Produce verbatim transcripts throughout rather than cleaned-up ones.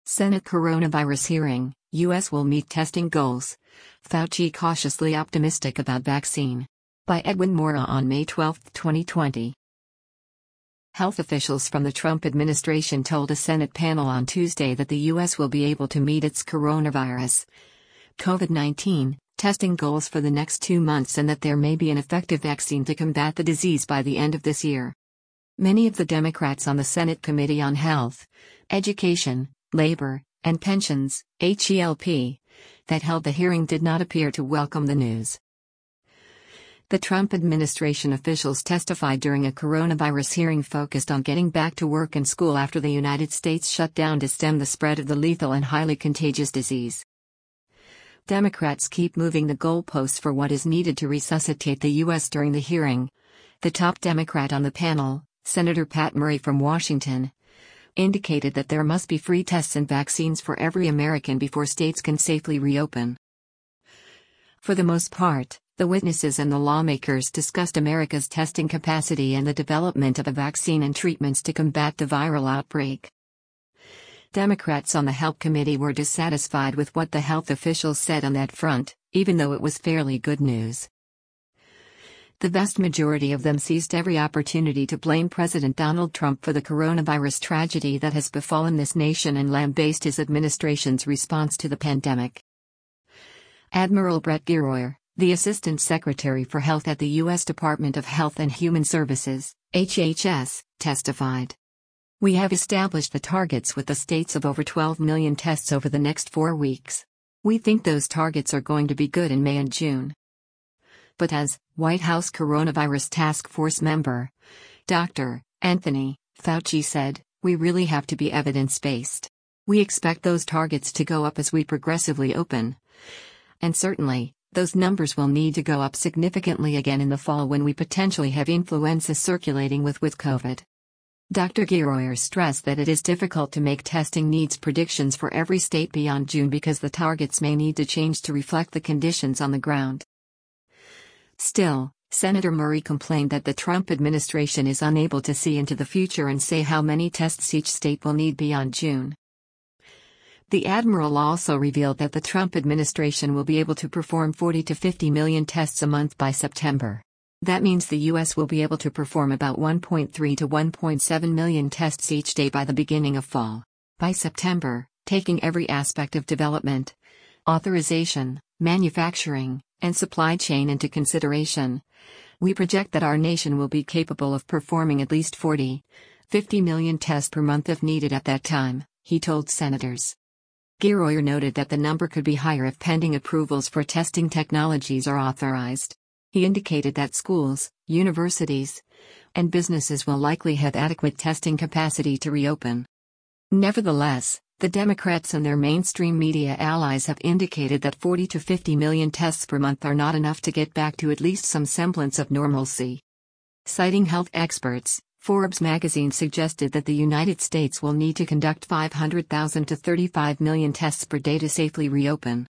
Senate coronavirus hearing, U S will meet testing goals. Fauci cautiously optimistic about vaccine. By Edwin Mora on May twelfth, twenty twenty. Health officials from the Trump administration told a Senate panel on Tuesday that the U S will be able to meet its coronavirus COVID nineteen testing goals for the next two months and that there may be an effective vaccine to combat the disease by the end of this year. Many of the Democrats on the Senate Committee on Health, Education, Labor, and Pensions, H E L P, that held the hearing did not appear to welcome the news. The Trump administration officials testified during a coronavirus hearing focused on getting back to work and school after the United States shut down to stem the spread of the lethal and highly contagious disease. Democrats keep moving the goalposts for what is needed to resuscitate the U S during the hearing. The top Democrat on the panel, Senator Pat Murray from Washington, indicated that there must be free tests and vaccines for every American before states can safely reopen. For the most part, the witnesses and the lawmakers discussed America's testing capacity and the development of a vaccine and treatments to combat the viral outbreak. Democrats on the Health Committee were dissatisfied with what the health officials said on that front, even though it was fairly good news. The vast majority of them seized every opportunity to blame President Donald Trump for the coronavirus tragedy that has befallen this nation and lambasted his administration's response to the pandemic. Admiral Brett Giroir, the Assistant Secretary for Health at the U S Department of Health and Human Services, H H S, testified. We have established the targets with the states of over twelve million tests over the next four weeks. We think those targets are going to be good in May and June. But as White House Coronavirus Task Force member, Doctor Anthony Fauci said, we really have to be evidence-based. We expect those targets to go up as we progressively open. And certainly, those numbers will need to go up significantly again in the fall when we potentially have influenza circulating with with COVID. Doctor Giroir stressed that it is difficult to make testing needs predictions for every state beyond June because the targets may need to change to reflect the conditions on the ground. Still, Senator Murray complained that the Trump administration is unable to see into the future and say how many tests each state will need beyond June. The Admiral also revealed that the Trump administration will be able to perform forty to fifty million tests a month by September. That means the U S will be able to perform about one point three to one point seven million tests each day by the beginning of fall. By September, taking every aspect of development, authorization, manufacturing, and supply chain into consideration, we project that our nation will be capable of performing at least forty to fifty million tests per month if needed at that time, he told senators. Giroir noted that the number could be higher if pending approvals for testing technologies are authorized. He indicated that schools, universities, and businesses will likely have adequate testing capacity to reopen. Nevertheless, the Democrats and their mainstream media allies have indicated that forty to fifty million tests per month are not enough to get back to at least some semblance of normalcy. Citing health experts, Forbes magazine suggested that the United States will need to conduct five hundred thousand to thirty-five million tests per day to safely reopen.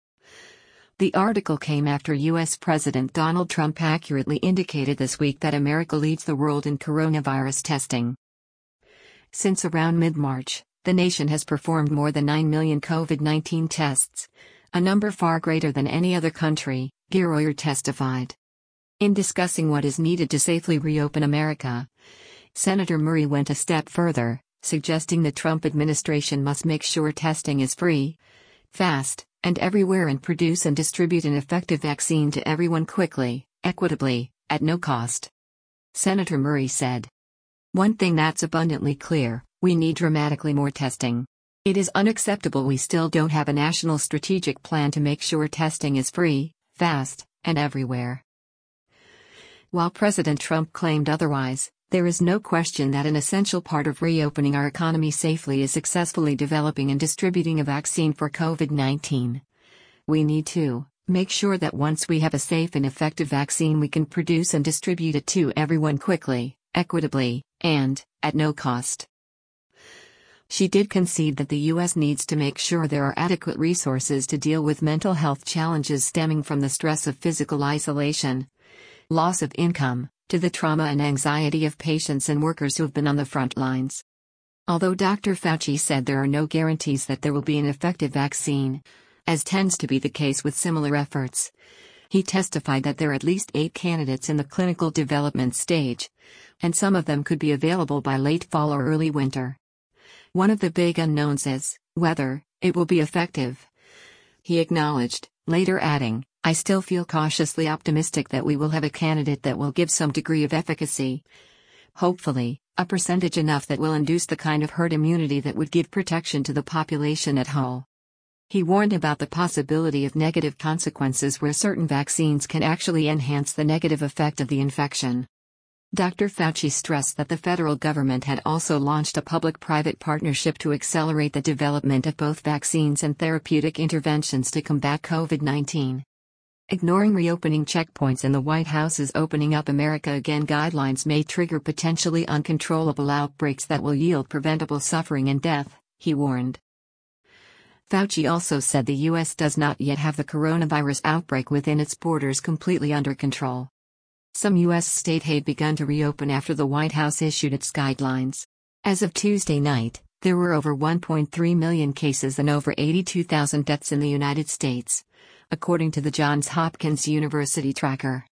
The article came after U S President Donald Trump accurately indicated this week that America leads the world in coronavirus testing. Since around mid-March, the nation has performed more than nine million COVID nineteen tests, a number far greater than any other country, Giroir testified. In discussing what is needed to safely reopen America, Senator Murray went a step further, suggesting the Trump administration must make sure testing is free, fast, and everywhere and produce and distribute an effective vaccine to everyone quickly, equitably, at no cost. Senator Murray said. One thing that's abundantly clear, we need dramatically more testing. It is unacceptable we still don't have a national strategic plan to make sure testing is free, fast, and everywhere. While President Trump claimed otherwise, there is no question that an essential part of reopening our economy safely is successfully developing and distributing a vaccine for COVID nineteen. We need to make sure that once we have a safe and effective vaccine, we can produce and distribute it to everyone quickly, equitably, and at no cost. She did concede that the U S needs to make sure there are adequate resources to deal with mental health challenges stemming from the stress of physical isolation, loss of income, to the trauma and anxiety of patients and workers who have been on the front lines. Although Doctor Fauci said there are no guarantees that there will be an effective vaccine, as tends to be the case with similar efforts, he testified that there are at least eight candidates in the clinical development stage, and some of them could be available by late fall or early winter. One of the big unknowns is whether it will be effective, he acknowledged, later adding, "I still feel cautiously optimistic that we will have a candidate that will give some degree of efficacy. Hopefully, a percentage enough that will induce the kind of herd immunity that would give protection to the population at whole." He warned about the possibility of negative consequences where certain vaccines can actually enhance the negative effect of the infection. Doctor Fauci stressed that the federal government had also launched a public-private partnership to accelerate the development of both vaccines and therapeutic interventions to combat COVID nineteen. Ignoring reopening checkpoints in the White House's Opening Up America Again guidelines may trigger potentially uncontrollable outbreaks that will yield preventable suffering and death, he warned. Fauci also said the U S does not yet have the coronavirus outbreak within its borders completely under control. Some U S states had begun to reopen after the White House issued its guidelines. As of Tuesday night, there were over one point three million cases and over eighty-two thousand deaths in the United States, according to the Johns Hopkins University tracker.